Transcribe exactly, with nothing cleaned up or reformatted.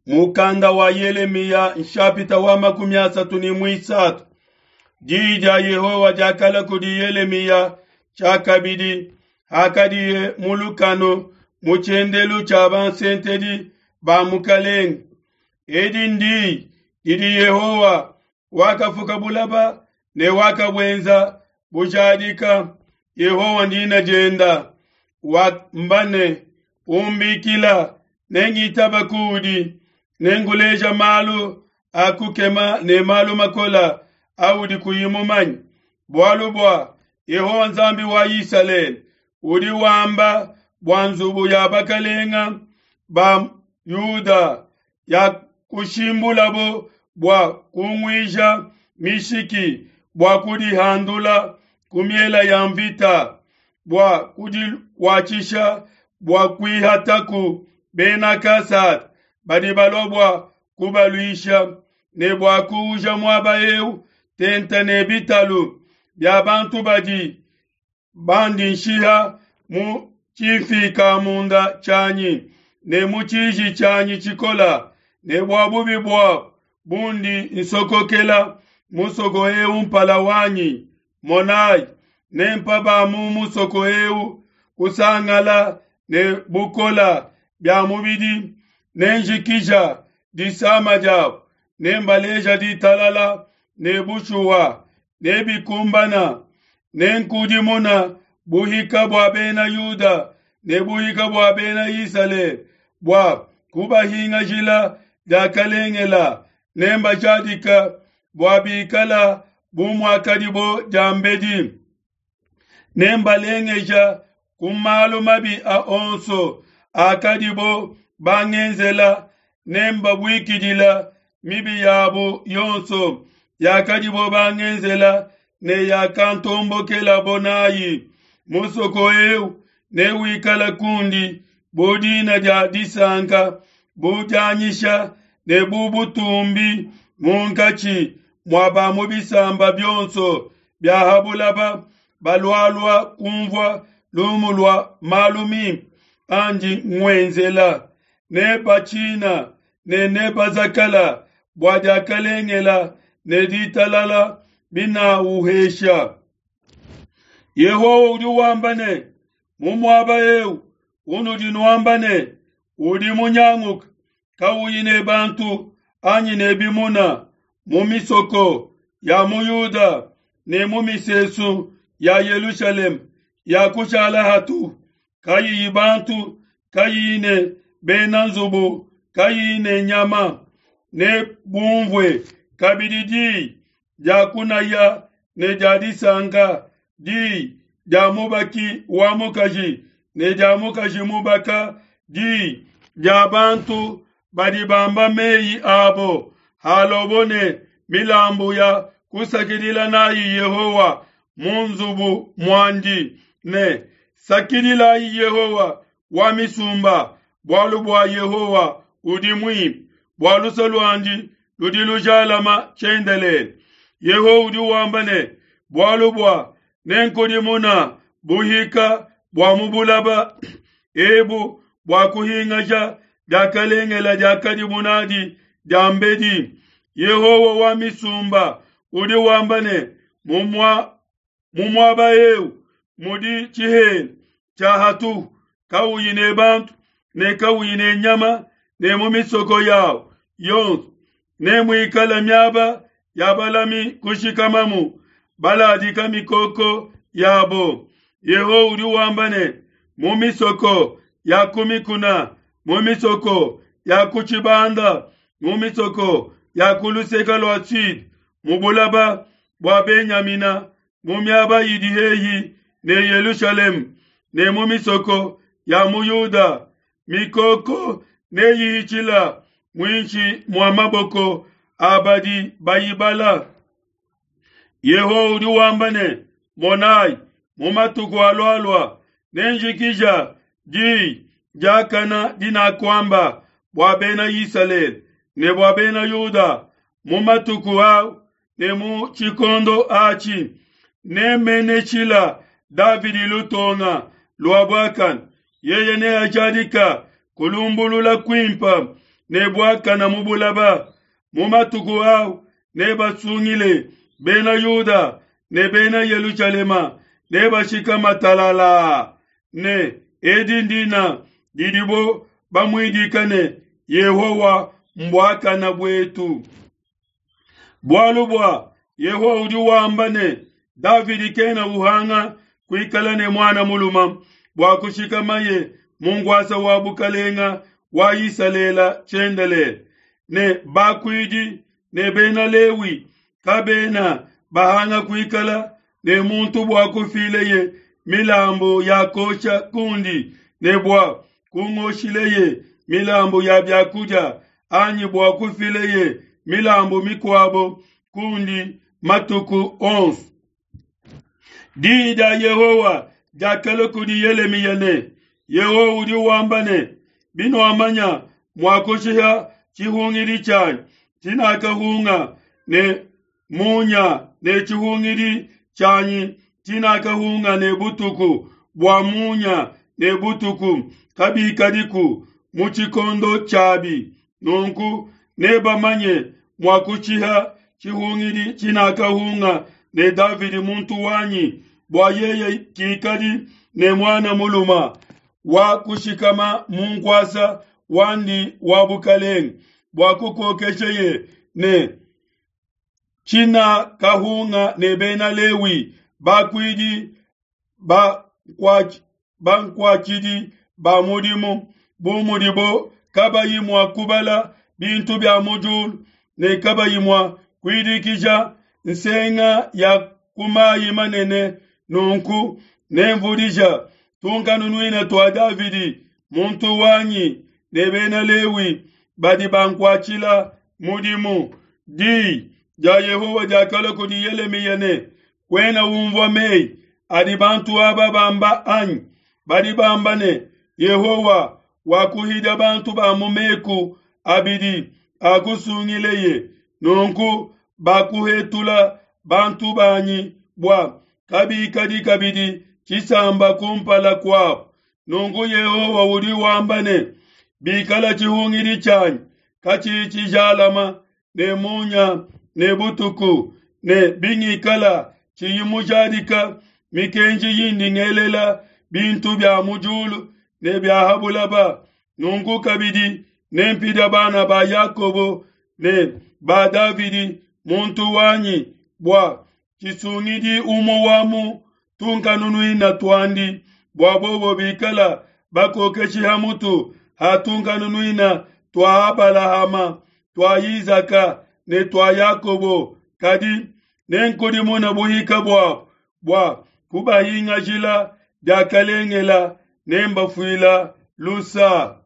Mukanda wa Yeremia nshapita wa makumi asatu ni mwisatu. Jija Yehowa jakala kudi Yeremia chakabidi hakadiye mulukano muchendelu chabansentedi ba mukaleng. Edindi didi Yehowa wakafuka bulaba ne wakabwenza bujadika Yehowa ndina jenda mbane umbikila nengi tabakudi nenguleja malu akukema ne malu makola awudi kuyimumanyi bwalu bwa Yehowa nzambi wa Israel udi wamba bwanzubu ya bakalenga ba Yuda ya kushimbulabo bwa kumwisha mishiki bwa kudi handula kumiela ya mvita bwa kudi wachisha bwa kuihataku bena kasat badi balobwa kubaluisha ne bwa kuuja mwaba eu tenta ne bitalu bya bantu badi bandi nshiha mu chifika munda chanyi ne muchiji chanyi chikola ne bwa bubi bwa bundi nsokokela musoko eu mpalawanyi monai ne mpaba mu musoko eu kusangala ne bukola bya mubidi ne njikija di samajab ne mbaleja di talala ne bushuwa ne bikumbana ne nkudimuna buhika bwa bena Yuda ne buhika bwa bena Israel bwa kubahinga jila dakalengela ne mbajadika bwa bikala bumwakadibo jambedi ne mbalengeja kumalu mabi a onso akadibo bangenzela nemba bwikidila mibi yabo yonso yakadibo bangenzela ne yakantombo kela bonayi musoko eu ne wikala kundi bodina ja disanka bujanyisha ne bubutumbi munkachi mwaba mubisamba byonso byahabulaba balwalwa kumvwa lumulwa malumi anji mwenzela ne bachina ne ne bazakala bwaja kalengela ne ditalala bina uhesha Yehowa udi wambane mumwaba eu unu dinuambane udi munyanguk kawuyine bantu anyi ne bimuna mumisoko ya muyuda ne mumisesu ya Yerusalem ya kushala hatu kayi bantu kayine benanzubu kayine nyama ne bumvwe kabididi jakuna ya ne jadisanga di jamubaki wa mukaji ne jamukaji mubaka di jabantu badibamba meyi abo halobone milambu ya kusakidila nayi Yehowa munzubu mwanji ne sakidila Yehowa wa misumba bwalu bwa Yehowa udimwi bwalu salwanji ludilu jalama chendele Yehowa udi wambane bwalu bwa nenkodimuna buhika bwa mubulaba ebu bwa kuhingaja dakalengela jakadimunadi jambedi Yehowa wa misumba udi wambane mumwa mumwaba eu mudi chihen chahatu kawuyine bantu ne kawuyine nyama ne mumisoko yao yons ne mwikala myaba yabalami kushikamamu baladika mikoko yabo Yeho udi wambane mumisoko ya kumikuna mumisoko ya kuchibanda mumisoko ya kuluseka lwa sud mubulaba bwa Benyamina mumyaba yidiheyi ne Yerusalem ne mumisoko ya muyuda mikoko ne yichila mwinchi mwamaboko abadi bayibala Yeho udi wambane monai mumatuku alwalwa nenjikija di jakana dina kwamba bwabena Israel ne bwabena Yuda mumatuku au ne mu chikondo achi ne menechila David lutonga luabwakan yeye ne ajadika kulumbulula kwimpa ne bwaka na mubulaba mumatuku au ne basungile bena Yuda ne bena Yerusalema ne bashika matalala ne edindina didibo bamwidikane Yehowa mbwaka na bwetu bwalubwa Yehowa udi wambane Davidi kena uhanga kuikalane mwana muluma bwakushikamaye Mungu asa wabukalenga wa isalela chendele ne bakwidi ne bena Lewi kabena bahanga kuikala ne muntu bwakufileye milambo ya kocha kundi ne bwa kungoshileye milambo ya byakuja anyi bwakufileye milambo mikwabo kundi matuku ons dida Yehowa jakalo kudi Yeremia Yehowa udi wambane bino amanya mwakoshiha chihungiri chani tina kahunga ne munya ne chihungiri chani tina kahunga ne butuku bwa munya ne butuku kabi kadiku muchikondo chabi nunku ne bamanye mwakuchiha chihungiri tina kahunga ne Davidi muntu wanyi bwa yeye kikadi ne mwana muluma wa kushikama munkwasa wandi wabukaleng bwa kukokesheye ne china kahunga ne bena Lewi bakwidi ba kwa bankwachidi ba mudimu bumudibo kabayimwa kubala bintu bya mujul ne kabayimwa kwidikija nsenga ya kumayi manene nunku nemvudisha tunkanunuina twa Davidi muntu wanyi nebena Lewi badi bankwachila mudimu di ja Yehowa jakala kudi Yeremia ne kwena umvwa mei adi bantu aba bamba anyi badi bamba ne Yehowa wakuhida bantu ba mumeku abidi akusungileye nunku bakuhetula bantu banyi bwa kabi kadi kabidi chisamba kumpala kwao nungu Yehowa udi wambane bikala chihungiri chanyi kachi chijalama ne munya ne butuku ne bingikala chiyimujadika mikenji yindi ngelela bintu bya mujulu ne bya habulaba nungu kabidi ne mpida bana ba Yakobo ne ba Davidi muntu wanyi bwa chisungidi umo wamu tunkanunuina twandi bwa bobo bikala bakokeshi hamutu hatunkanunuina twa Abalahama twa Izaka ne twa Yakobo kadi nenkudi muna buhika bwa bwa kubahinga jila dakalengela nemba fuila lusa